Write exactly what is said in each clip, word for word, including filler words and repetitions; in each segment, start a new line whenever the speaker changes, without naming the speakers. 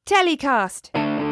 Telecast.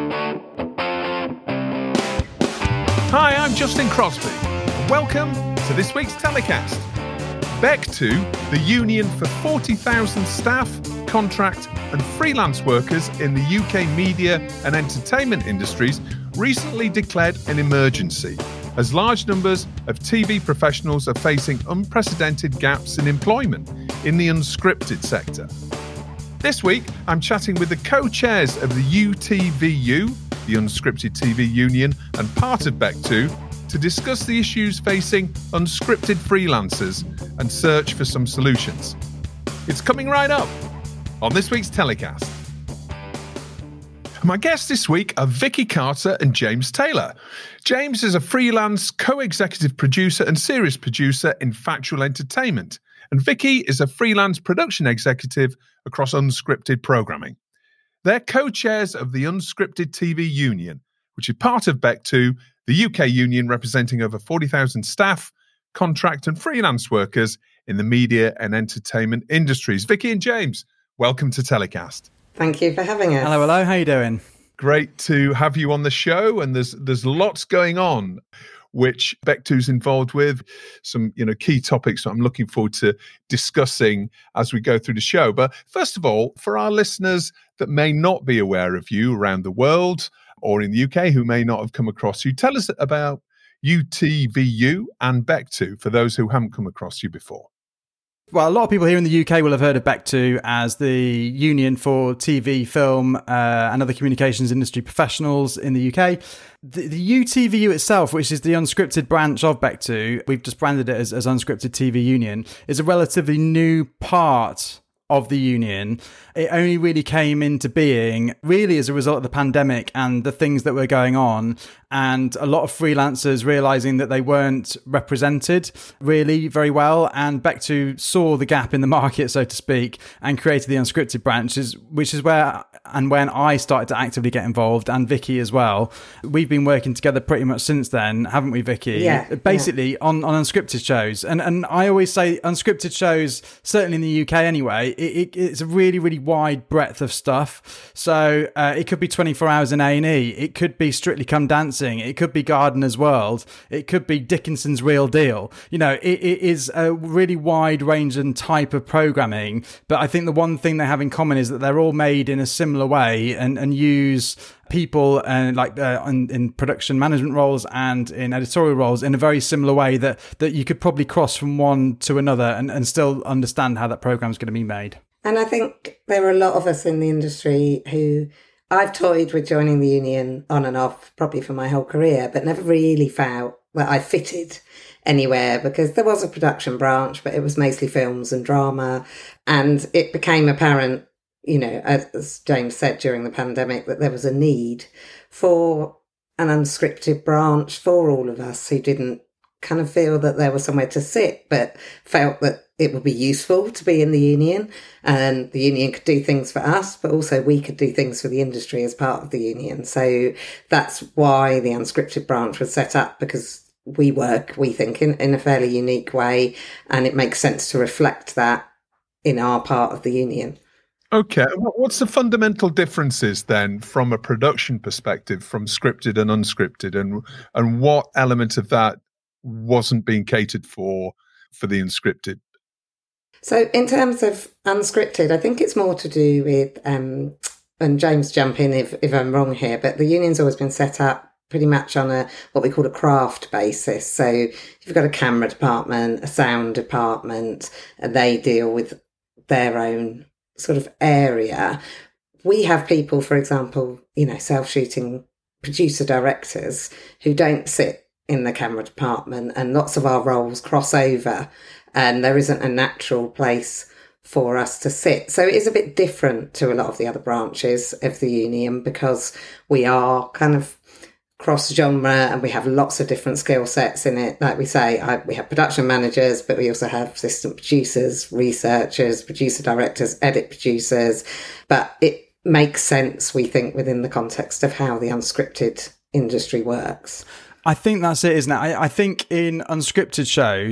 Hi, I'm Justin Crosby. Welcome to this week's Telecast. B E C two, the union for forty thousand staff, contract and freelance workers in the U K media and entertainment industries, recently declared an emergency as large numbers of T V professionals are facing unprecedented gaps in employment in the unscripted sector. This week, I'm chatting with the co-chairs of the U T V U, the Unscripted T V Union, and part of B E C two, to discuss the issues facing unscripted freelancers and search for some solutions. It's coming right up on this week's Telecast. My guests this week are Vicky Carter and James Taylor. James is a freelance co-executive producer and series producer in Factual Entertainment, and Vicky is a freelance production executive across unscripted programming. They're co-chairs of the Unscripted T V Union, which is part of B E C two, the U K union representing over forty thousand staff, contract and freelance workers in the media and entertainment industries. Vicky and James, welcome to Telecast.
Thank you for having us.
Hello, hello. How are you doing?
Great to have you on the show, and there's there's lots going on which B E C two is involved with, some you know key topics that I'm looking forward to discussing as we go through the show. But first of all, for our listeners that may not be aware of you around the world or in the U K who may not have come across you, tell us about U T V U and B E C two for those who haven't come across you before.
Well, a lot of people here in the U K will have heard of B E C two as the union for T V, film uh, and other communications industry professionals in the U K. The, the U T V U itself, which is the unscripted branch of B E C two, we've just branded it as, as Unscripted T V Union, is a relatively new part of the union. It only really came into being really as a result of the pandemic and the things that were going on, and a lot of freelancers realizing that they weren't represented really very well, and B E C two saw the gap in the market, so to speak, and created the unscripted branches, which is where and when I started to actively get involved, and Vicky as well. We've been working together pretty much since then, haven't we, Vicky?
Yeah.
Basically
yeah.
on, on unscripted shows. And and I always say unscripted shows, certainly in the U K anyway, it, it, it's a really, really wide breadth of stuff. So uh, it could be twenty-four hours in A and E. It could be Strictly Come Dancing. It could be Gardener's World. It could be Dickinson's Real Deal. You know, it, it is a really wide range and type of programming. But I think the one thing they have in common is that they're all made in a similar way and, and use people and like uh, in, in production management roles and in editorial roles in a very similar way that that you could probably cross from one to another and, and still understand how that program is going to be made.
And I think there are a lot of us in the industry who I've toyed with joining the union on and off probably for my whole career, but never really felt that I fitted anywhere because there was a production branch, but it was mostly films and drama. And it became apparent, you know, as James said during the pandemic, that there was a need for an unscripted branch for all of us who didn't kind of feel that there was somewhere to sit, but felt that it would be useful to be in the union, and the union could do things for us, but also we could do things for the industry as part of the union. So that's why the unscripted branch was set up, because we work, we think, in, in a fairly unique way, and it makes sense to reflect that in our part of the union.
Okay, what's the fundamental differences then from a production perspective from scripted and unscripted, and and what element of that wasn't being catered for for the unscripted?
So in terms of unscripted, I think it's more to do with, um, and James, jump in if, if I'm wrong here, but the union's always been set up pretty much on a what we call a craft basis. So you've got a camera department, a sound department, and they deal with their own sort of area. We have people, for example, you know, self-shooting producer directors who don't sit in the camera department, and lots of our roles cross over, and there isn't a natural place for us to sit. So it is a bit different to a lot of the other branches of the union because we are kind of cross-genre and we have lots of different skill sets in it. Like we say, I, we have production managers, but we also have assistant producers, researchers, producer directors, edit producers. But it makes sense, we think, within the context of how the unscripted industry works.
I think that's it, isn't it? I, I think in unscripted shows,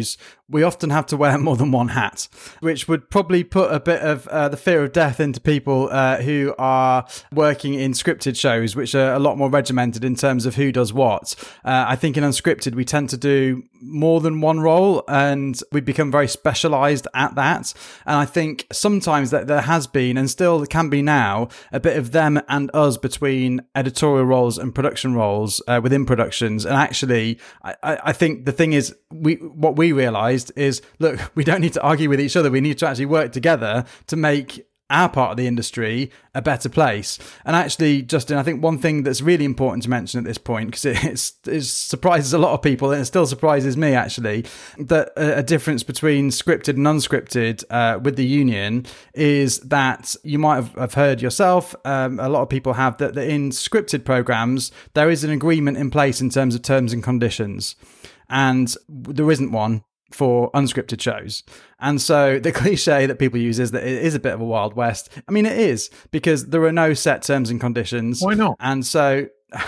we often have to wear more than one hat, which would probably put a bit of uh, the fear of death into people uh, who are working in scripted shows, which are a lot more regimented in terms of who does what. Uh, I think in unscripted, we tend to do more than one role, and we become very specialised at that. And I think sometimes that there has been, and still can be now, a bit of them and us between editorial roles and production roles uh, within productions. And actually, I, I think the thing is, we what we realised is, look, we don't need to argue with each other. We need to actually work together to make our part of the industry a better place. And actually, Justin, I think one thing that's really important to mention at this point, because it, it's, it surprises a lot of people, and it still surprises me actually, that a, a difference between scripted and unscripted uh, with the union is that you might have, have heard yourself, um, a lot of people have, that, that in scripted programs, there is an agreement in place in terms of terms and conditions. And there isn't one for unscripted shows. And so the cliche that people use is that it is a bit of a Wild West. I mean, it is, because there are no set terms and conditions.
Why not?
And so,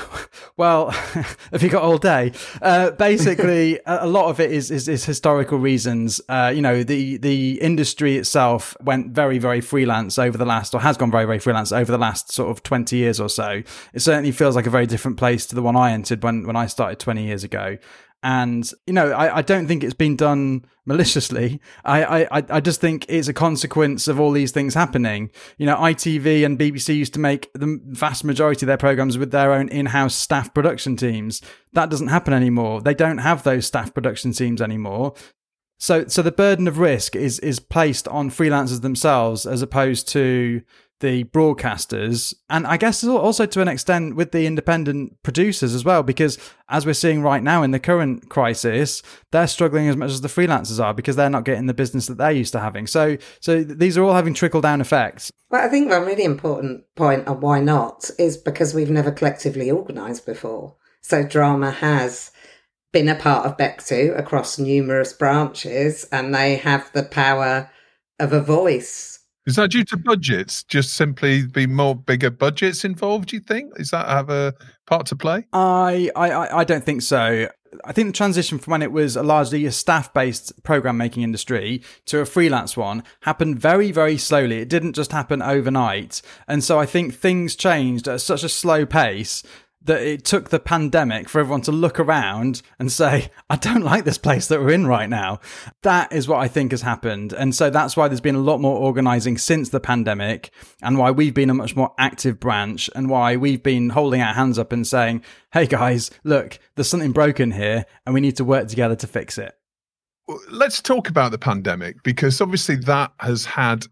well, have you got all day? Uh, basically, a lot of it is, is, is historical reasons. Uh, you know, the, the industry itself went very, very freelance over the last, or has gone very, very freelance over the last sort of twenty years or so. It certainly feels like a very different place to the one I entered when, when I started twenty years ago. And, you know, I, I don't think it's been done maliciously. I, I, I just think it's a consequence of all these things happening. You know, I T V and B B C used to make the vast majority of their programmes with their own in-house staff production teams. That doesn't happen anymore. They don't have those staff production teams anymore. So so the burden of risk is is placed on freelancers themselves as opposed to the broadcasters, and I guess also to an extent with the independent producers as well, because as we're seeing right now in the current crisis, they're struggling as much as the freelancers are because they're not getting the business that they're used to having. So so these are all having trickle-down effects.
Well, I think one really important point on why not is because we've never collectively organised before. So drama has been a part of B E C two across numerous branches, and they have the power of a voice.
Is that due to budgets? Just simply be more bigger budgets involved, do you think? Does that have a part to play?
I, I, I don't think so. I think the transition from when it was a largely a staff-based program making industry to a freelance one happened very, very slowly. It didn't just happen overnight. And so I think things changed at such a slow pace that it took the pandemic for everyone to look around and say, I don't like this place that we're in right now. That is what I think has happened. And so that's why there's been a lot more organising since the pandemic, and why we've been a much more active branch, and why we've been holding our hands up and saying, hey guys, look, there's something broken here and we need to work together to fix it.
Let's talk about the pandemic, because obviously that has had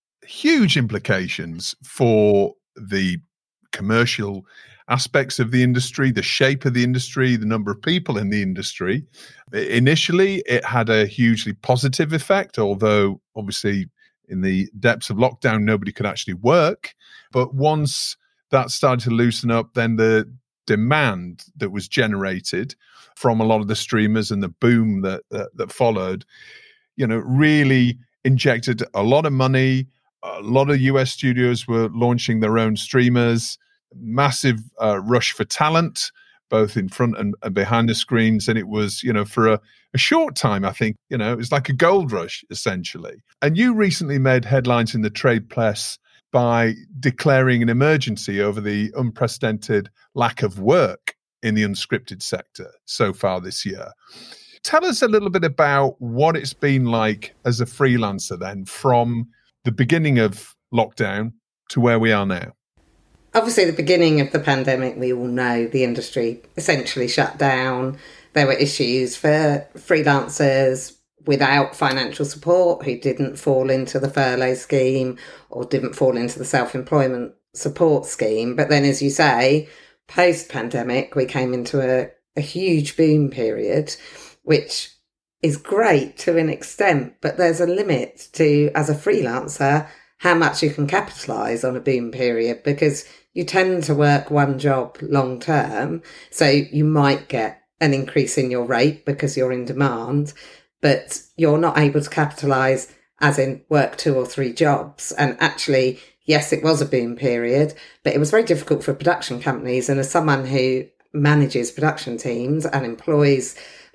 huge implications for the commercial aspects of the industry, the shape of the industry, the number of people in the industry. Initially, it had a hugely positive effect, although obviously in the depths of lockdown, nobody could actually work. But once that started to loosen up, then the demand that was generated from a lot of the streamers and the boom that that, that followed, you know, really injected a lot of money. A lot of U S studios were launching their own streamers. Massive uh, rush for talent, both in front and, and behind the screens. And it was, you know, for a, a short time, I think, you know, it was like a gold rush, essentially. And you recently made headlines in the trade press by declaring an emergency over the unprecedented lack of work in the unscripted sector so far this year. Tell us a little bit about what it's been like as a freelancer then, from the beginning of lockdown to where we are now.
Obviously, the beginning of the pandemic, we all know the industry essentially shut down. There were issues for freelancers without financial support who didn't fall into the furlough scheme or didn't fall into the self-employment support scheme. But then, as you say, post-pandemic, we came into a, a huge boom period, which is great to an extent, but there's a limit to, as a freelancer, how much you can capitalise on a boom period, because you tend to work one job long term. So you might get an increase in your rate because you're in demand, but you're not able to capitalise as in work two or three jobs. And actually, yes, it was a boom period, but it was very difficult for production companies. And as someone who manages production teams and employs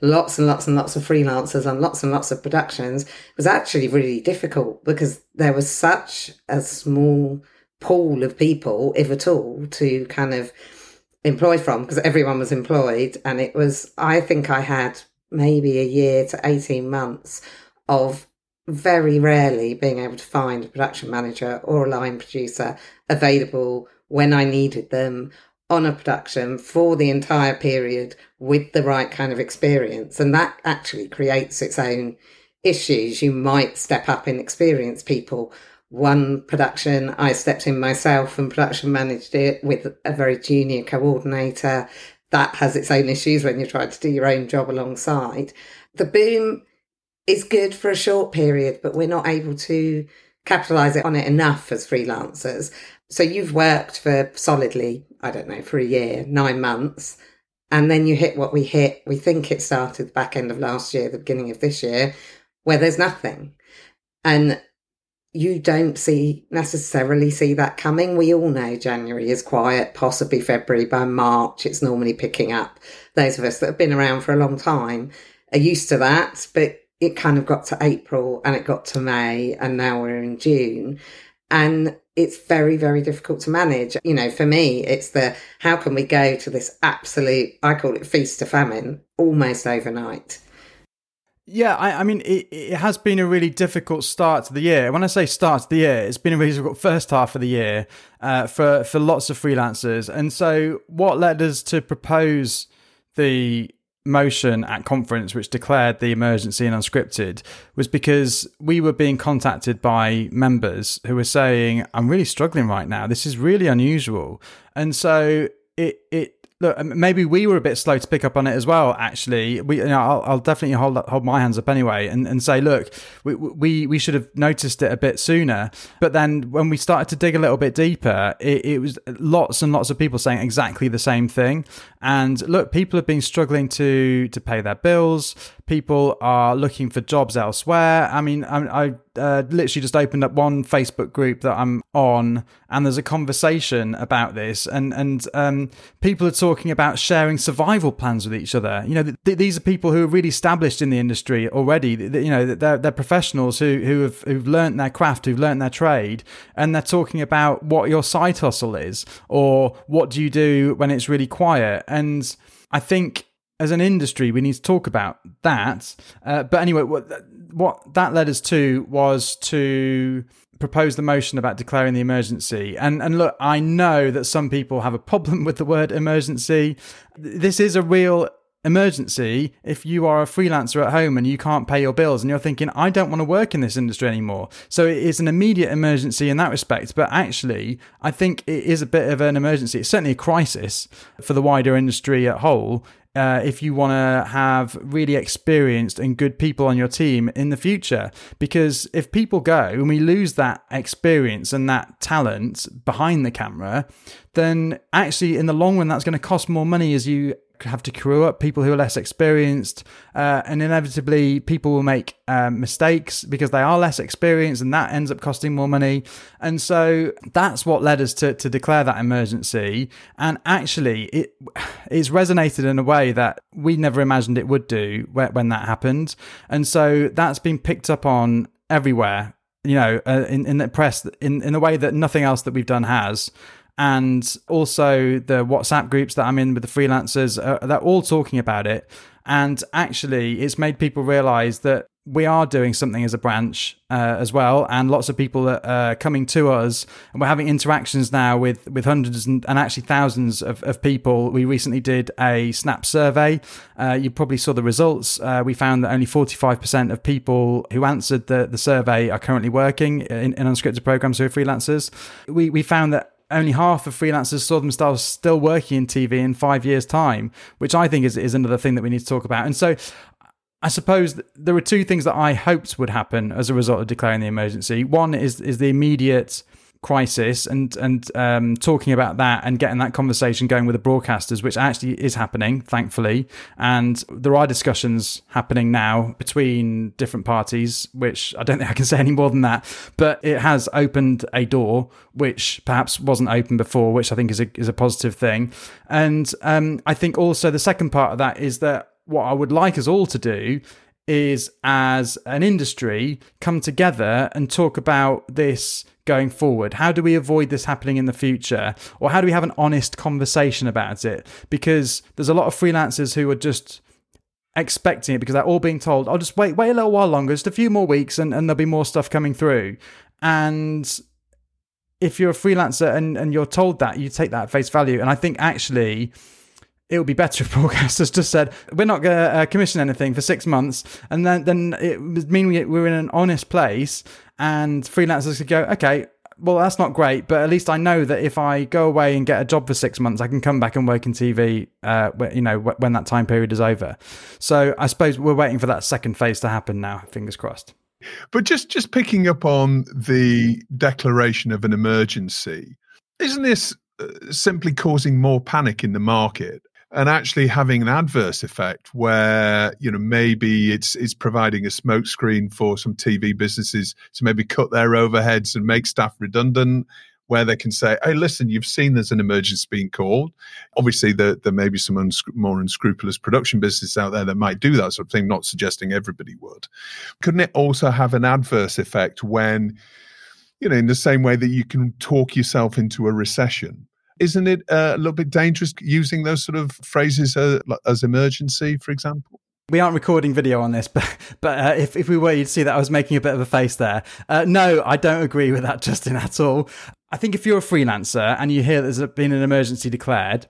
lots and lots and lots of freelancers on lots and lots of productions was actually really difficult because there was such a small pool of people, if at all, to kind of employ from, because everyone was employed. And it was, I think I had maybe a year to eighteen months of very rarely being able to find a production manager or a line producer available when I needed them on a production for the entire period with the right kind of experience. And that actually creates its own issues. You might step up and experience people. One production, I stepped in myself and production managed it with a very junior coordinator. That has its own issues when you're trying to do your own job alongside. The boom is good for a short period, but we're not able to capitalise on it enough as freelancers. So you've worked for solidly, I don't know, for a year, nine months, and then you hit what we hit. We think it started the back end of last year, the beginning of this year, where there's nothing. And you don't see necessarily see that coming. We all know January is quiet, possibly February. By March, it's normally picking up. Those of us that have been around for a long time are used to that, but it kind of got to April and it got to May and now we're in June. And it's very, very difficult to manage. You know, for me, it's the, how can we go to this absolute, I call it feast to famine, almost overnight.
Yeah, I, I mean, it, it has been a really difficult start to the year. When I say start to the year, it's been a really difficult first half of the year uh, for, for lots of freelancers. And so what led us to propose the motion at conference which declared the emergency in Unscripted was because we were being contacted by members who were saying, I'm really struggling right now. This is really unusual. And so it it look, maybe we were a bit slow to pick up on it as well. Actually, we, you know, I'll, I'll definitely hold hold my hands up anyway, and, and say, look, we, we we should have noticed it a bit sooner. But then when we started to dig a little bit deeper, it, it was lots and lots of people saying exactly the same thing. And look, people have been struggling to to pay their bills. People are looking for jobs elsewhere. I mean, I, I uh, literally just opened up one Facebook group that I'm on, and there's a conversation about this, and and um, people are talking about sharing survival plans with each other. You know, th- these are people who are really established in the industry already. You know, they're they're professionals who who have who've learnt their craft, who've learnt their trade, and they're talking about what your side hustle is, or what do you do when it's really quiet. And I think, as an industry, we need to talk about that. Uh, but anyway, what, what that led us to was to propose the motion about declaring the emergency. And and look, I know that some people have a problem with the word emergency. This is a real emergency if you are a freelancer at home and you can't pay your bills and you're thinking, I don't want to work in this industry anymore. So it is an immediate emergency in that respect. But actually, I think it is a bit of an emergency. It's certainly a crisis for the wider industry at whole. Uh, if you want to have really experienced and good people on your team in the future. Because if people go and we lose that experience and that talent behind the camera, then actually in the long run, that's going to cost more money as you have to crew up people who are less experienced, uh, and inevitably people will make um, mistakes because they are less experienced, and that ends up costing more money. And so that's what led us to, to declare that emergency. And actually it it's resonated in a way that we never imagined it would do when, when that happened. And so that's been picked up on everywhere, you know, uh, in, in the press in, in a way that nothing else that we've done has. And also the WhatsApp groups that I'm in with the freelancers, uh, they're all talking about it. And actually, it's made people realize that we are doing something as a branch uh, as well. And lots of people are uh, coming to us, and we're having interactions now with, with hundreds and, and actually thousands of, of people. We recently did a Snap survey. Uh, you probably saw the results. Uh, we found that only forty-five percent of people who answered the, the survey are currently working in, in unscripted programs who are freelancers. We, we found that only half of freelancers saw themselves still working in T V in five years' time, which I think is, is another thing that we need to talk about. And so I suppose there were two things that I hoped would happen as a result of declaring the emergency. One is is the immediate crisis and and um, talking about that and getting that conversation going with the broadcasters, which actually is happening, thankfully. And there are discussions happening now between different parties, which I don't think I can say any more than that. But it has opened a door which perhaps wasn't open before, which I think is a is a positive thing. And um, I think also the second part of that is that what I would like us all to do is, as an industry, come together and talk about this going forward. How do we avoid this happening in the future? Or how do we have an honest conversation about it? Because there's a lot of freelancers who are just expecting it because they're all being told, I'll just wait, wait a little while longer, just a few more weeks and, and there'll be more stuff coming through. And if you're a freelancer and, and you're told that, you take that at face value. And I think actually it would be better if broadcasters just said, we're not going to uh, commission anything for six months. And then, then it would mean we, we're in an honest place and freelancers could go, okay, well, that's not great, but at least I know that if I go away and get a job for six months, I can come back and work in T V, uh, you know, when that time period is over. So I suppose we're waiting for that second phase to happen now, fingers crossed.
But just, just picking up on the declaration of an emergency, isn't this uh, simply causing more panic in the market? And actually having an adverse effect where, you know, maybe it's it's providing a smokescreen for some T V businesses to maybe cut their overheads and make staff redundant, where they can say, hey, listen, you've seen there's an emergency being called. Obviously, there, there may be some uns- more unscrupulous production businesses out there that might do that sort of thing, not suggesting everybody would. Couldn't it also have an adverse effect when, you know, in the same way that you can talk yourself into a recession? Isn't it uh, a little bit dangerous using those sort of phrases uh, as emergency, for example?
We aren't recording video on this, but but uh, if, if we were, you'd see that I was making a bit of a face there. Uh, no, I don't agree with that, Justin, at all. I think if you're a freelancer and you hear there's been an emergency declared,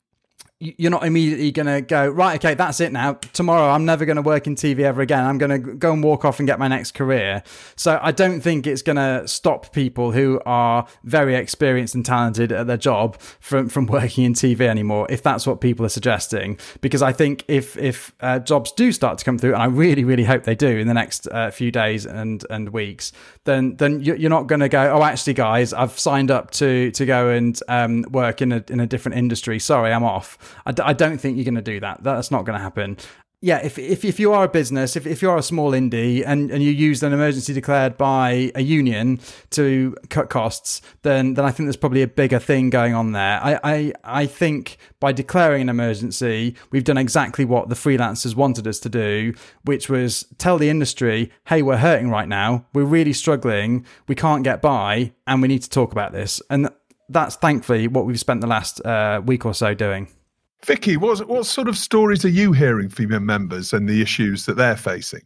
you're not immediately going to go, right, okay, that's it now. Tomorrow, I'm never going to work in T V ever again. I'm going to go and walk off and get my next career. So I don't think it's going to stop people who are very experienced and talented at their job from, from working in T V anymore, if that's what people are suggesting. Because I think if if uh, jobs do start to come through, and I really, really hope they do in the next uh, few days and, and weeks, then then you're not going to go, oh, actually, guys, I've signed up to to go and um, work in a in a different industry. Sorry, I'm off. I, d- I don't think you're going to do that. That's not going to happen. Yeah, if, if if you are a business, if, if you're a small indie and, and you use an emergency declared by a union to cut costs, then then I think there's probably a bigger thing going on there. I, I, I think by declaring an emergency, we've done exactly what the freelancers wanted us to do, which was tell the industry, hey, we're hurting right now. We're really struggling. We can't get by and we need to talk about this. And that's thankfully what we've spent the last uh, week or so doing.
Vicky, what, what sort of stories are you hearing from your members and the issues that they're facing?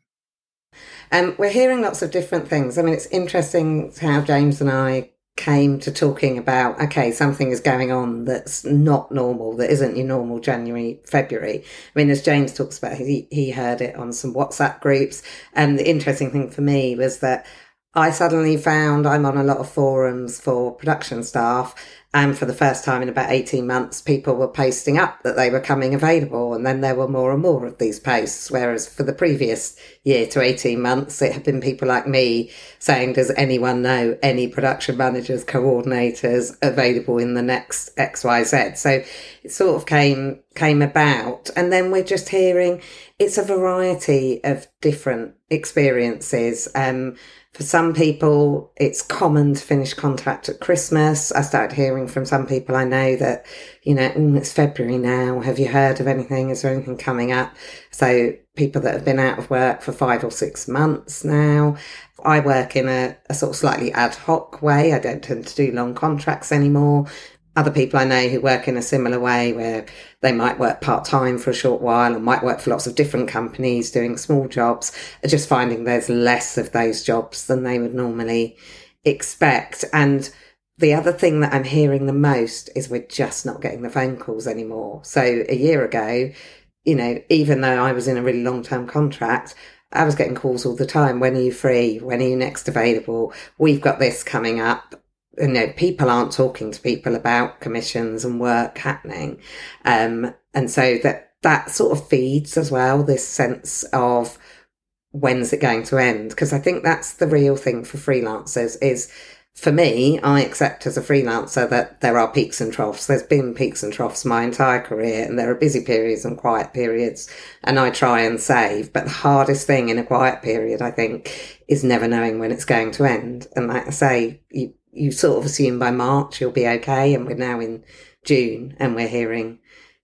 Um, we're hearing lots of different things. I mean, it's interesting how James and I came to talking about, okay, something is going on that's not normal, that isn't your normal January, February. I mean, as James talks about, he, he heard it on some WhatsApp groups. And the interesting thing for me was that I suddenly found I'm on a lot of forums for production staff. And for the first time in about eighteen months, people were posting up that they were coming available. And then there were more and more of these posts. Whereas for the previous year to eighteen months, it had been people like me saying, does anyone know any production managers, coordinators available in the next X Y Z? So it sort of came, came about. And then we're just hearing it's a variety of different experiences. Um, For some people, it's common to finish contract at Christmas. I started hearing from some people I know that, you know, mm, it's February now. Have you heard of anything? Is there anything coming up? So people that have been out of work for five or six months now. I work in a, a sort of slightly ad hoc way. I don't tend to do long contracts anymore. Other people I know who work in a similar way where they might work part-time for a short while and might work for lots of different companies doing small jobs are just finding there's less of those jobs than they would normally expect. And the other thing that I'm hearing the most is we're just not getting the phone calls anymore. So a year ago, you know, even though I was in a really long-term contract, I was getting calls all the time. When are you free? When are you next available? We've got this coming up. You know, people aren't talking to people about commissions and work happening. Um, and so that, that sort of feeds as well, this sense of when's it going to end? Because I think that's the real thing for freelancers is, for me, I accept as a freelancer that there are peaks and troughs. There's been peaks and troughs my entire career, and there are busy periods and quiet periods, and I try and save. But the hardest thing in a quiet period, I think, is never knowing when it's going to end. And like I say, you, you sort of assume by March you'll be okay, and we're now in June and we're hearing,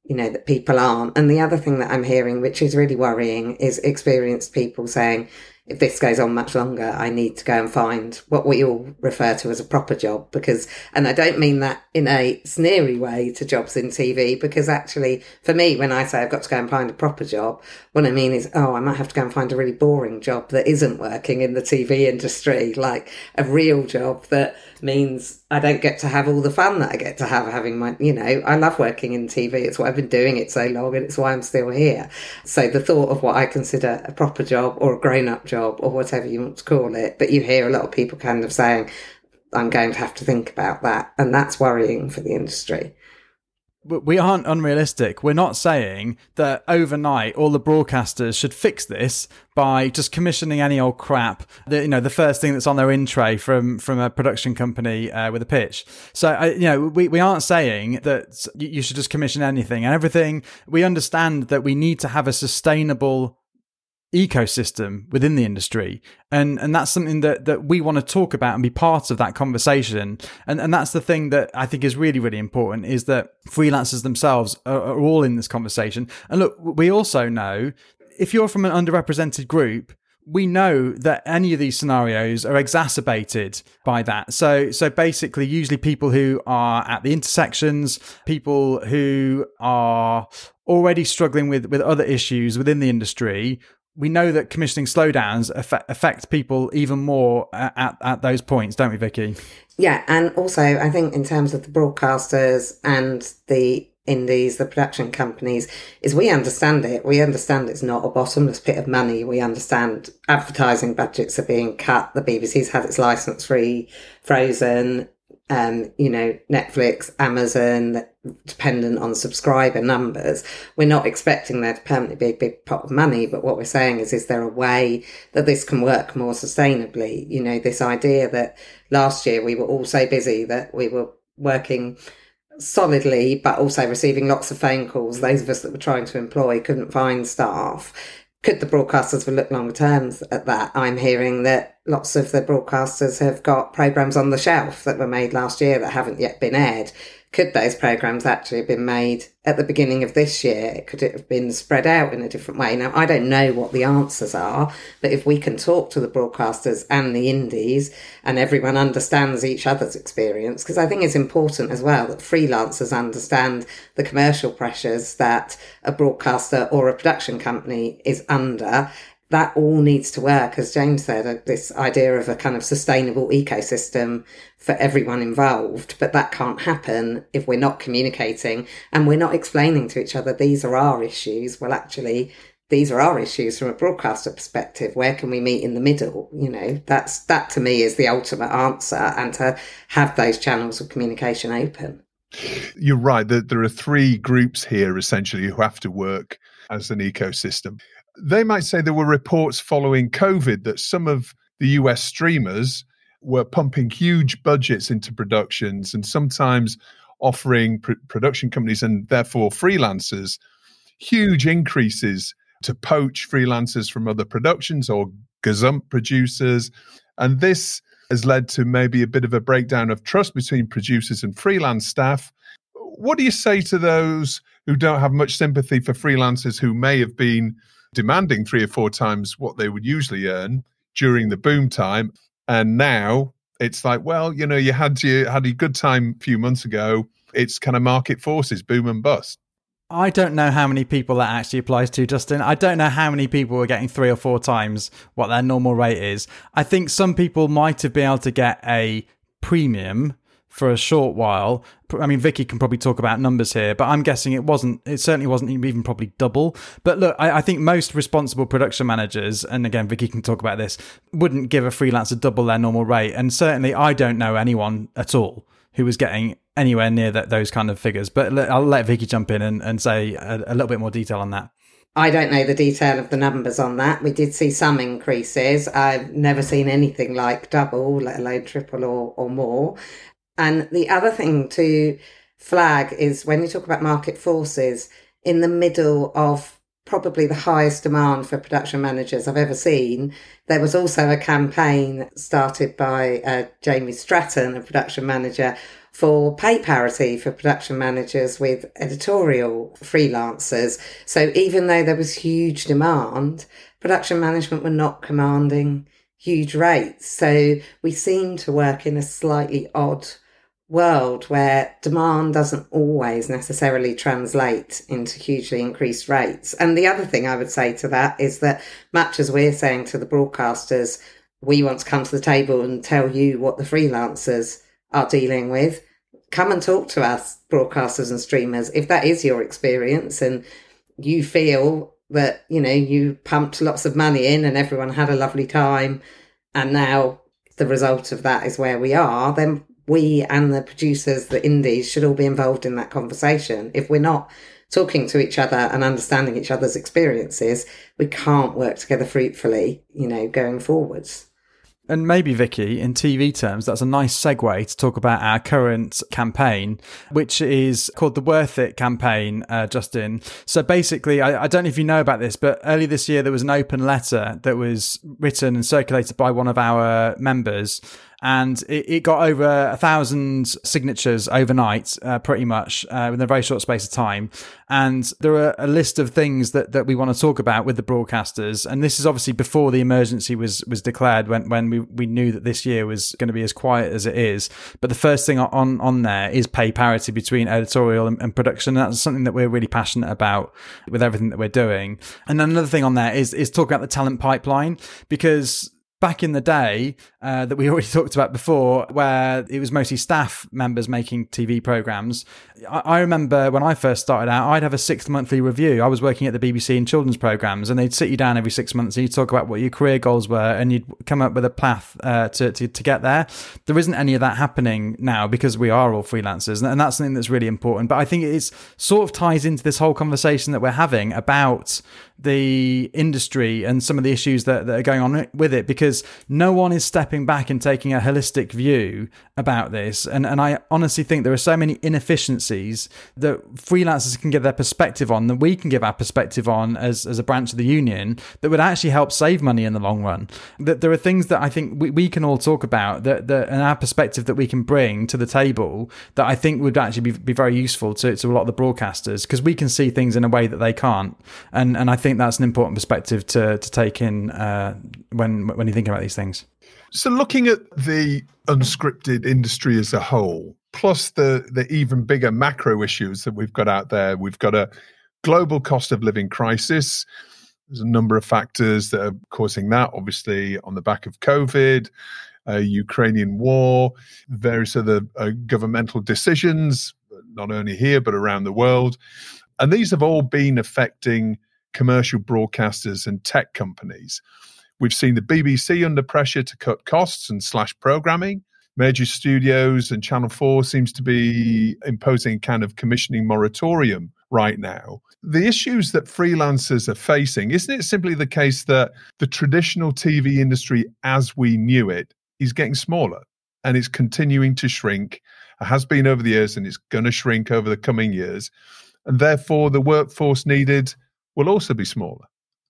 you know, that people aren't. And the other thing that I'm hearing, which is really worrying, is experienced people saying, if this goes on much longer, I need to go and find what we all refer to as a proper job. Because, and I don't mean that in a sneery way to jobs in T V, because actually for me, when I say I've got to go and find a proper job, what I mean is, oh, I might have to go and find a really boring job that isn't working in the T V industry, like a real job that means I don't get to have all the fun that I get to have having my, you know, I love working in T V. It's why I've been doing it so long and it's why I'm still here. So the thought of what I consider a proper job or a grown-up job or whatever you want to call it, but you hear a lot of people kind of saying, I'm going to have to think about that. And that's worrying for the industry.
We aren't unrealistic. We're not saying that overnight all the broadcasters should fix this by just commissioning any old crap. The, you know, the first thing that's on their in tray from from a production company uh, with a pitch. So, uh, you know, we, we aren't saying that you should just commission anything and everything. We understand that we need to have a sustainable ecosystem within the industry, and and that's something that that we want to talk about and be part of that conversation. And and that's the thing that I think is really really important, is that freelancers themselves are, are all in this conversation. And look, we also know if you're from an underrepresented group, we know that any of these scenarios are exacerbated by that. So, so basically, usually people who are at the intersections, people who are already struggling with, with other issues within the industry. We know that commissioning slowdowns affect, affect people even more at, at those points, don't we, Vicky?
Yeah, and also I think in terms of the broadcasters and the indies, the production companies, is we understand it. We understand it's not a bottomless pit of money. We understand advertising budgets are being cut. The B B C's had its licence free, frozen. Um, you know, Netflix, Amazon, dependent on subscriber numbers. We're not expecting there to permanently be a big pot of money, but what we're saying is, is there a way that this can work more sustainably? You know, this idea that last year we were all so busy that we were working solidly, but also receiving lots of phone calls. Those of us that were trying to employ couldn't find staff. Could the broadcasters look longer terms at that? I'm hearing that lots of the broadcasters have got programmes on the shelf that were made last year that haven't yet been aired. Could those programmes actually have been made at the beginning of this year? Could it have been spread out in a different way? Now, I don't know what the answers are, but if we can talk to the broadcasters and the indies and everyone understands each other's experience, because I think it's important as well that freelancers understand the commercial pressures that a broadcaster or a production company is under. That all needs to work, as James said, this idea of a kind of sustainable ecosystem for everyone involved. But that can't happen if we're not communicating and we're not explaining to each other, these are our issues. Well, actually, these are our issues from a broadcaster perspective. Where can we meet in the middle? You know, that's that to me is the ultimate answer, and to have those channels of communication open.
You're right. There are three groups here, essentially, who have to work as an ecosystem. They might say there were reports following COVID that some of the U S streamers were pumping huge budgets into productions and sometimes offering pr- production companies and therefore freelancers huge increases to poach freelancers from other productions or gazump producers. And this has led to maybe a bit of a breakdown of trust between producers and freelance staff. What do you say to those who don't have much sympathy for freelancers who may have been demanding three or four times what they would usually earn during the boom time, and now it's like, well, you know, you had you had a good time a few months ago. It's kind of market forces, boom and bust.
I don't know how many people that actually applies to, Justin. I don't know how many people are getting three or four times what their normal rate is. I think some people might have been able to get a premium for a short while. I mean, Vicky can probably talk about numbers here, but I'm guessing it wasn't, it certainly wasn't even probably double. But look, I, I think most responsible production managers, and again, Vicky can talk about this, wouldn't give a freelancer double their normal rate. And certainly I don't know anyone at all who was getting anywhere near that, those kind of figures. But let, I'll let Vicky jump in and, and say a, a little bit more detail on that.
I don't know the detail of the numbers on that. We did see some increases. I've never seen anything like double, let alone triple or, or more. And the other thing to flag is when you talk about market forces, in the middle of probably the highest demand for production managers I've ever seen, there was also a campaign started by uh, Jamie Stratton, a production manager, for pay parity for production managers with editorial freelancers. So even though there was huge demand, production management were not commanding huge rates. So we seem to work in a slightly odd world where demand doesn't always necessarily translate into hugely increased rates. And the other thing I would say to that is that much as we're saying to the broadcasters, we want to come to the table and tell you what the freelancers are dealing with, come and talk to us, broadcasters and streamers. If that is your experience and you feel that, you know, you pumped lots of money in and everyone had a lovely time and now the result of that is where we are, then we and the producers, the indies, should all be involved in that conversation. If we're not talking to each other and understanding each other's experiences, we can't work together fruitfully, you know, going forwards.
And maybe, Vicky, in T V terms, that's a nice segue to talk about our current campaign, which is called the Worth It campaign, uh, Justin. So basically, I, I don't know if you know about this, but early this year, there was an open letter that was written and circulated by one of our members. And it, it got over a thousand signatures overnight, uh, pretty much, uh, within a very short space of time. And there are a list of things that, that we want to talk about with the broadcasters. And this is obviously before the emergency was was declared, when, when we, we knew that this year was going to be as quiet as it is. But the first thing on, on there is pay parity between editorial and, and production. And that's something that we're really passionate about with everything that we're doing. And then another thing on there is, is talk about the talent pipeline, because back in the day uh, that we already talked about before, where it was mostly staff members making T V programmes, I, I remember when I first started out, I'd have a sixth monthly review. I was working at the B B C in children's programmes, and they'd sit you down every six months and you'd talk about what your career goals were, and you'd come up with a path uh, to, to, to get there. There isn't any of that happening now because we are all freelancers, and that's something that's really important. But I think it sort of ties into this whole conversation that we're having about the industry and some of the issues that, that are going on with it, because no one is stepping back and taking a holistic view about this. And, and I honestly think there are so many inefficiencies that freelancers can give their perspective on, that we can give our perspective on as, as a branch of the union, that would actually help save money in the long run. That there are things that I think we, we can all talk about, that, that and our perspective that we can bring to the table, that I think would actually be, be very useful to, to a lot of the broadcasters, because we can see things in a way that they can't. And and I think that's an important perspective to to take in uh, when when you're thinking about these things.
So looking at the unscripted industry as a whole, plus the, the even bigger macro issues that we've got out there, we've got a global cost of living crisis. There's a number of factors that are causing that, obviously on the back of COVID, uh, Ukrainian war, various other uh, governmental decisions, not only here, but around the world. And these have all been affecting commercial broadcasters and tech companies. We've seen the B B C under pressure to cut costs and slash programming. Major studios and Channel four seems to be imposing a kind of commissioning moratorium right now. The issues that freelancers are facing, isn't it simply the case that the traditional T V industry as we knew it is getting smaller and it's continuing to shrink? It has been over the years and it's going to shrink over the coming years. And therefore the workforce needed will also be smaller.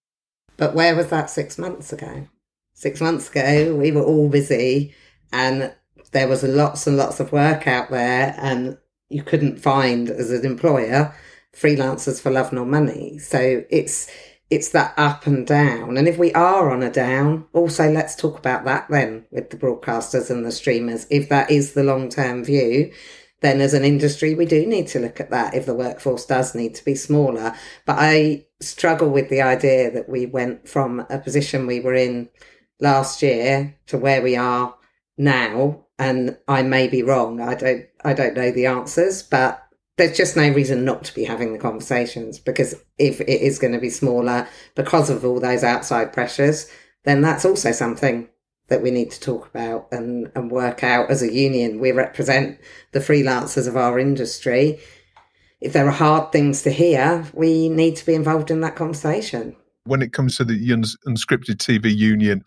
But where was that six months ago? Six months ago, we were all busy and there was lots and lots of work out there, and you couldn't find, as an employer, freelancers for love nor money. So it's it's that up and down. And if we are on a down, also let's talk about that then with the broadcasters and the streamers. If that is the long-term view, then as an industry, we do need to look at that if the workforce does need to be smaller. But I struggle with the idea that we went from a position we were in last year to where we are now. And I may be wrong. I don't, I don't know the answers, but there's just no reason not to be having the conversations, because if it is going to be smaller because of all those outside pressures, then that's also something that we need to talk about and, and work out as a union. We represent the freelancers of our industry. If there are hard things to hear, we need to be involved in that conversation. When it comes to the uns- unscripted T V union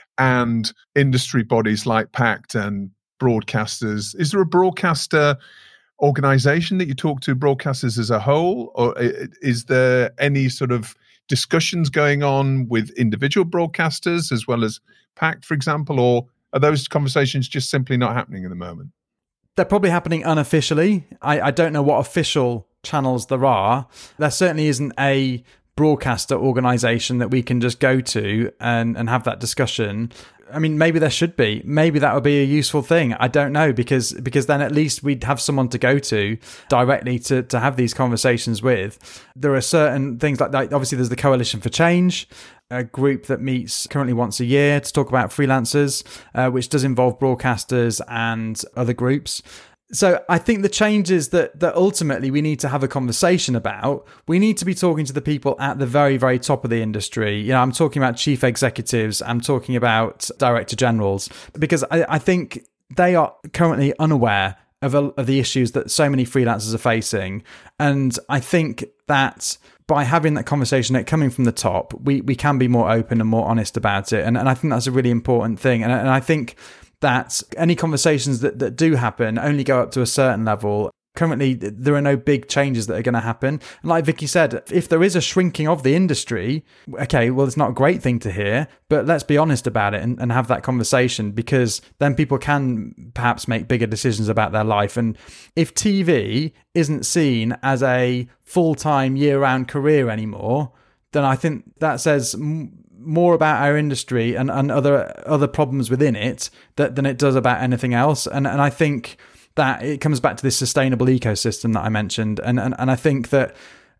and industry bodies like PACT and broadcasters, is there a broadcaster organisation that you talk to, broadcasters as a whole, or is there any sort of discussions going on with individual broadcasters as well as PACT, for example, or are those conversations just simply not happening at the moment?
they're probably happening unofficially. I, I don't know what official channels there are. There certainly isn't a broadcaster organisation that we can just go to and, and have that discussion. I mean, maybe there should be. Maybe that would be a useful thing. I don't know, because because then at least we'd have someone to go to directly to, to have these conversations with. There are certain things like that. Obviously, there's the Coalition for Change, a group that meets currently once a year to talk about freelancers, uh, which does involve broadcasters and other groups. So I think the changes that that ultimately we need to have a conversation about, we need to be talking to the people at the very, very top of the industry. You know, I'm talking about chief executives, I'm talking about director generals, because I, I think they are currently unaware of, a, of the issues that so many freelancers are facing. And I think that by having that conversation, it coming from the top, we, we can be more open and more honest about it. And, and I think that's a really important thing. And, and I think that any conversations that, that do happen only go up to a certain level. Currently, there are no big changes that are going to happen. And like Vicky said, if there is a shrinking of the industry, okay, well, it's not a great thing to hear, but let's be honest about it and, and have that conversation, because then people can perhaps make bigger decisions about their life. And if T V isn't seen as a full-time, year-round career anymore, then I think that says more about our industry and, and other other problems within it that, than it does about anything else. And and I think that it comes back to this sustainable ecosystem that I mentioned. And and, and I think that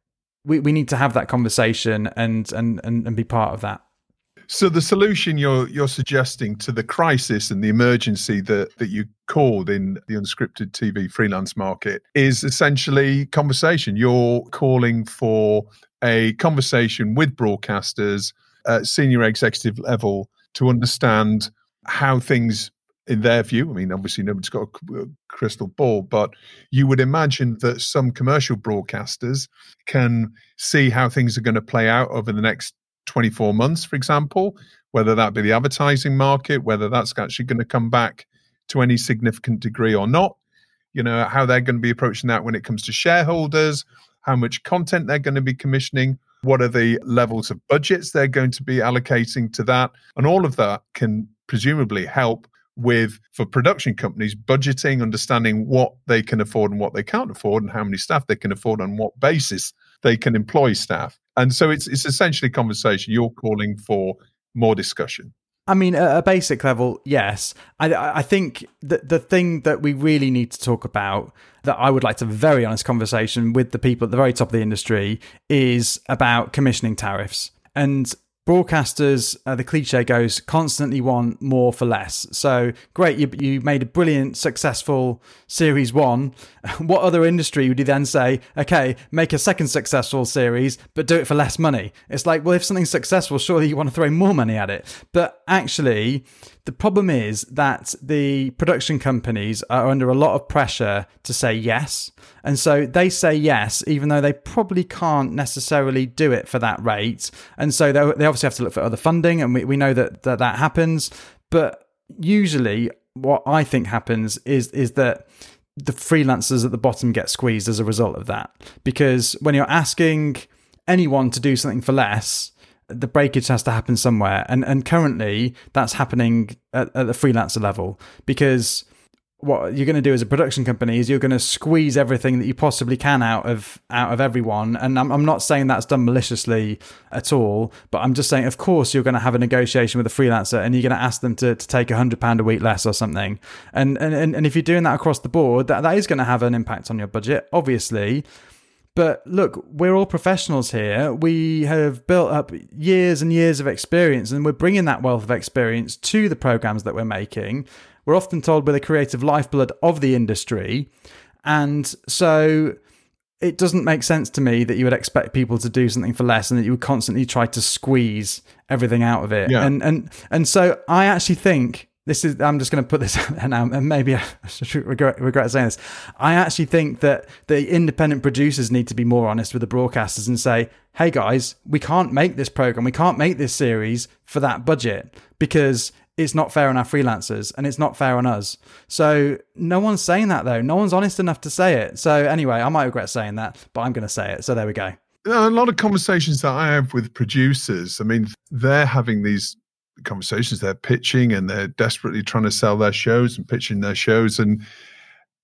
we, we need to have that conversation and, and and and be part of that.
So the solution you're you're suggesting to the crisis and the emergency that, that you called in the unscripted T V freelance market is essentially conversation. You're calling for a conversation with broadcasters at senior executive level to understand how things, in their view, I mean, obviously nobody's got a crystal ball, but you would imagine that some commercial broadcasters can see how things are going to play out over the next twenty-four months, for example, whether that be the advertising market, whether that's actually going to come back to any significant degree or not, you know, how they're going to be approaching that when it comes to shareholders, how much content they're going to be commissioning, what are the levels of budgets they're going to be allocating to that. And all of that can presumably help with, for production companies, budgeting, understanding what they can afford and what they can't afford, and how many staff they can afford, on what basis they can employ staff. And so it's it's essentially a conversation. You're calling for more discussion.
I mean, at a basic level, yes. I, I think that the thing that we really need to talk about, that I would like to have a very honest conversation with the people at the very top of the industry, is about commissioning tariffs. And broadcasters, uh, the cliche goes, constantly want more for less. So great, you, you made a brilliant, successful series one. What other industry would you then say, okay, make a second successful series, but do it for less money? It's like, well, if something's successful, surely you want to throw more money at it. But actually, the problem is that the production companies are under a lot of pressure to say yes. And so they say yes, even though they probably can't necessarily do it for that rate. And so they, they obviously have to look for other funding. And we, we know that, that that happens. But usually what I think happens is, is that the freelancers at the bottom get squeezed as a result of that. Because when you're asking anyone to do something for less, the breakage has to happen somewhere. And and currently that's happening at, at the freelancer level, because what you're going to do as a production company is you're going to squeeze everything that you possibly can out of out of everyone. And I'm, I'm not saying that's done maliciously at all, but I'm just saying, of course, you're going to have a negotiation with a freelancer and you're going to ask them to, to take one hundred pounds a week less or something. And, and, and if you're doing that across the board, that, that is going to have an impact on your budget, obviously. But look, we're all professionals here. We have built up years and years of experience, and we're bringing that wealth of experience to the programs that we're making. We're often told we're the creative lifeblood of the industry. And so it doesn't make sense to me that you would expect people to do something for less and that you would constantly try to squeeze everything out of it. Yeah. And, and, and so I actually think, This is, I'm just going to put this out there now, and maybe I should regret, regret saying this. I actually think that the independent producers need to be more honest with the broadcasters and say, hey guys, we can't make this program, we can't make this series for that budget, because it's not fair on our freelancers and it's not fair on us. So no one's saying that though. No one's honest enough to say it. So anyway, I might regret saying that, but I'm going to say it. So there we go.
A lot of conversations that I have with producers, I mean, they're having these conversations, they're pitching and they're desperately trying to sell their shows and pitching their shows. And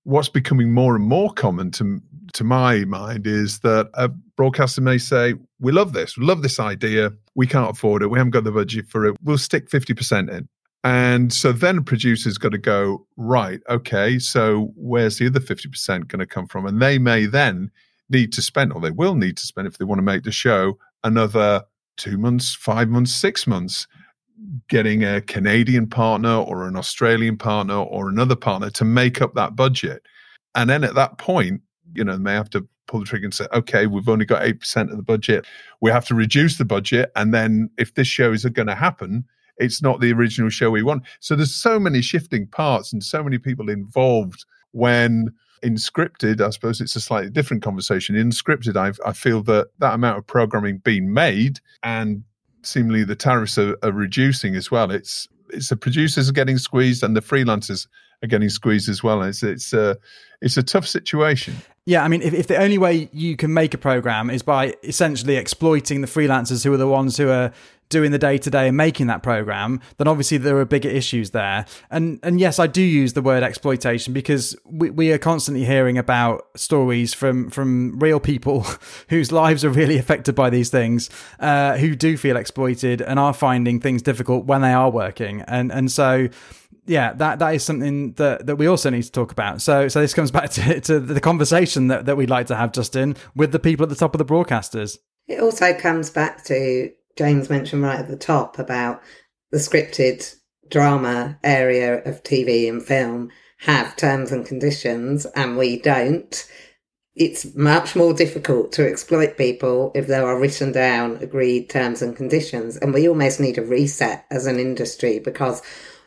what's becoming more and more common to to my mind is that a broadcaster may say, we love this, we love this idea, we can't afford it, we haven't got the budget for it, we'll stick fifty percent in. And so then a producer's got to go, right, okay, so where's the other fifty percent going to come from? And they may then need to spend, or they will need to spend if they want to make the show, another two months, five months, six months, getting a Canadian partner or an Australian partner or another partner to make up that budget. And then at that point, you know, they may have to pull the trigger and say, okay, we've only got eight percent of the budget. We have to reduce the budget. And then if this show is going to happen, it's not the original show we want. So there's so many shifting parts and so many people involved when in scripted, I suppose it's a slightly different conversation. In scripted, I, I feel that that amount of programming being made and seemingly the tariffs are, are reducing as well. It's it's the producers are getting squeezed and the freelancers are getting squeezed as well. It's it's a it's a tough situation.
Yeah, I mean, if, if the only way you can make a program is by essentially exploiting the freelancers who are the ones who are doing the day-to-day and making that program, then obviously there are bigger issues there. And and yes, I do use the word exploitation because we, we are constantly hearing about stories from, from real people whose lives are really affected by these things, uh, who do feel exploited and are finding things difficult when they are working. And and so... yeah, that, that is something that, that we also need to talk about. So so this comes back to, to the conversation that, that we'd like to have, Justin, with the people at the top of the broadcasters.
It also comes back to, James mentioned right at the top about the scripted drama area of T V and film have terms and conditions and we don't. It's much more difficult to exploit people if there are written down agreed terms and conditions. And we almost need a reset as an industry because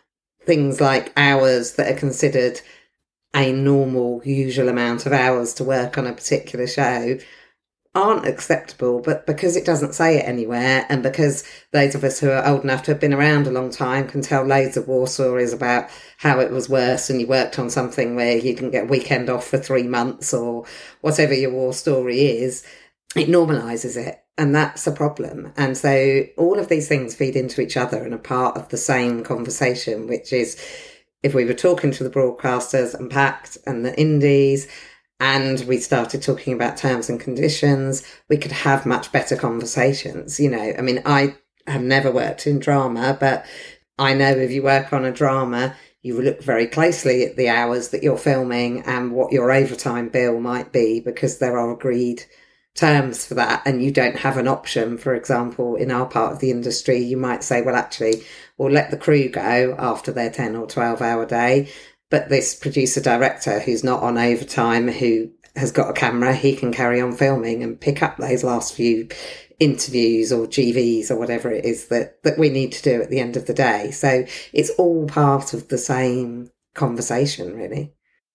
things like hours that are considered a normal, usual amount of hours to work on a particular show aren't acceptable, but because it doesn't say it anywhere and because those of us who are old enough to have been around a long time can tell loads of war stories about how it was worse and you worked on something where you didn't get a weekend off for three months or whatever your war story is, it normalises it. And that's a problem. And so all of these things feed into each other and are part of the same conversation, which is if we were talking to the broadcasters and Pact and the indies and we started talking about terms and conditions, we could have much better conversations. You know, I mean, I have never worked in drama, but I know if you work on a drama, you look very closely at the hours that you're filming and what your overtime bill might be because there are agreed terms for that and you don't have an option. For example, in our part of the industry, you might say, well, actually, we'll let the crew go after their ten or twelve hour day, but this producer director who's not on overtime, who has got a camera, he can carry on filming and pick up those last few interviews or G Vs or whatever it is that, that we need to do at the end of the day. So it's all part of the same conversation, really.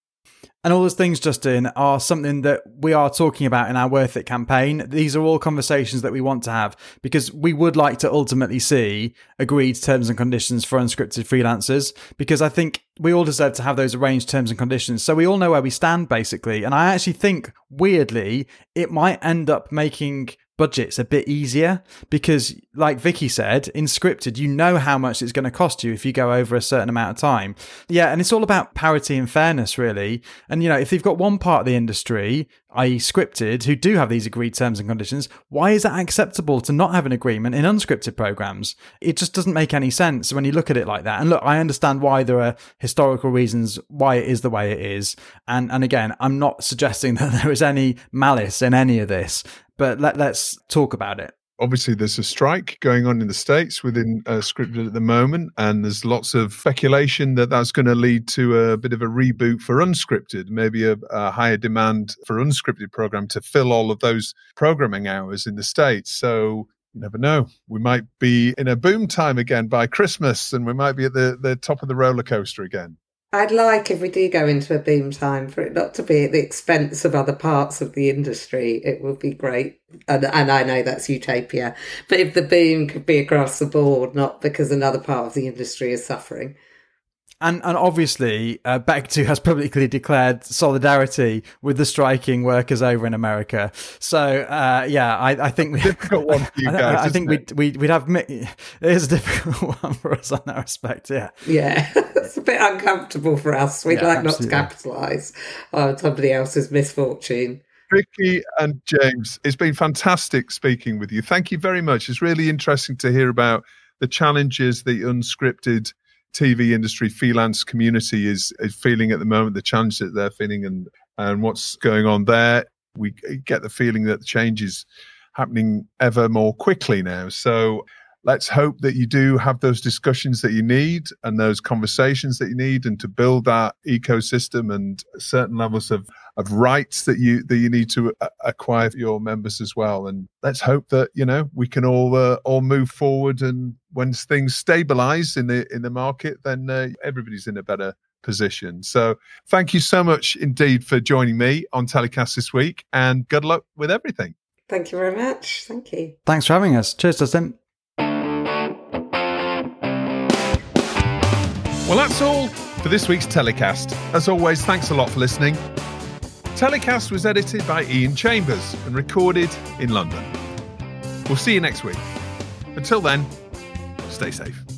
And all those things, Justin, are something that we are talking about in our Worth It campaign. These are all conversations that we want to have because we would like to ultimately see agreed terms and conditions for unscripted freelancers, because I think we all deserve to have those arranged terms and conditions so we all know where we stand, basically. And I actually think, weirdly, it might end up making budgets a bit easier because, like Vicky said, in scripted, you know how much it's going to cost you if you go over a certain amount of time. Yeah, and it's all about parity and fairness, really. And, you know, if you've got one part of the industry, that is scripted, who do have these agreed terms and conditions, why is that acceptable to not have an agreement in unscripted programs? It just doesn't make any sense when you look at it like that. And look, I understand why there are historical reasons why it is the way it is. And, and again, I'm not suggesting that there is any malice in any of this, but let, let's talk about it.
Obviously, there's a strike going on in the States within uh, scripted at the moment, and there's lots of speculation that that's going to lead to a bit of a reboot for unscripted, maybe a, a higher demand for unscripted program to fill all of those programming hours in the States. So you never know. We might be in a boom time again by Christmas, and we might be at the, the top of the roller coaster again.
I'd like, if we do go into a boom time, for it not to be at the expense of other parts of the industry. It would be great. And, and I know that's utopia. But if the boom could be across the board, not because another part of the industry is suffering.
And and obviously, uh, Beck two has publicly declared solidarity with the striking workers over in America. So, uh, yeah, I, I think...
difficult one for you guys,
I, I
isn't
think
it?
we'd, we'd, we'd have... It is a difficult one for us on that respect, yeah.
Yeah, it's a bit uncomfortable for us. We'd
Yeah,
like
absolutely.
not to capitalise on somebody else's misfortune.
Vicky and James, it's been fantastic speaking with you. Thank you very much. It's really interesting to hear about the challenges the unscripted T V industry freelance community is, is feeling at the moment, the challenge that they're feeling and, and what's going on there. We get the feeling that the change is happening ever more quickly now. So let's hope that you do have those discussions that you need and those conversations that you need, and to build that ecosystem and certain levels of, of rights that you that you need to a- acquire for your members as well. And let's hope that, you know, we can all uh, all move forward, and when things stabilize in the in the market, then uh, everybody's in a better position. So thank you so much indeed for joining me on Telecast this week, and good luck with everything.
Thank you very much. Thank you.
Thanks for having us. Cheers, Dustin.
Well, that's all for this week's Telecast. As always, thanks a lot for listening. Telecast was edited by Ian Chambers and recorded in London. We'll see you next week. Until then, stay safe.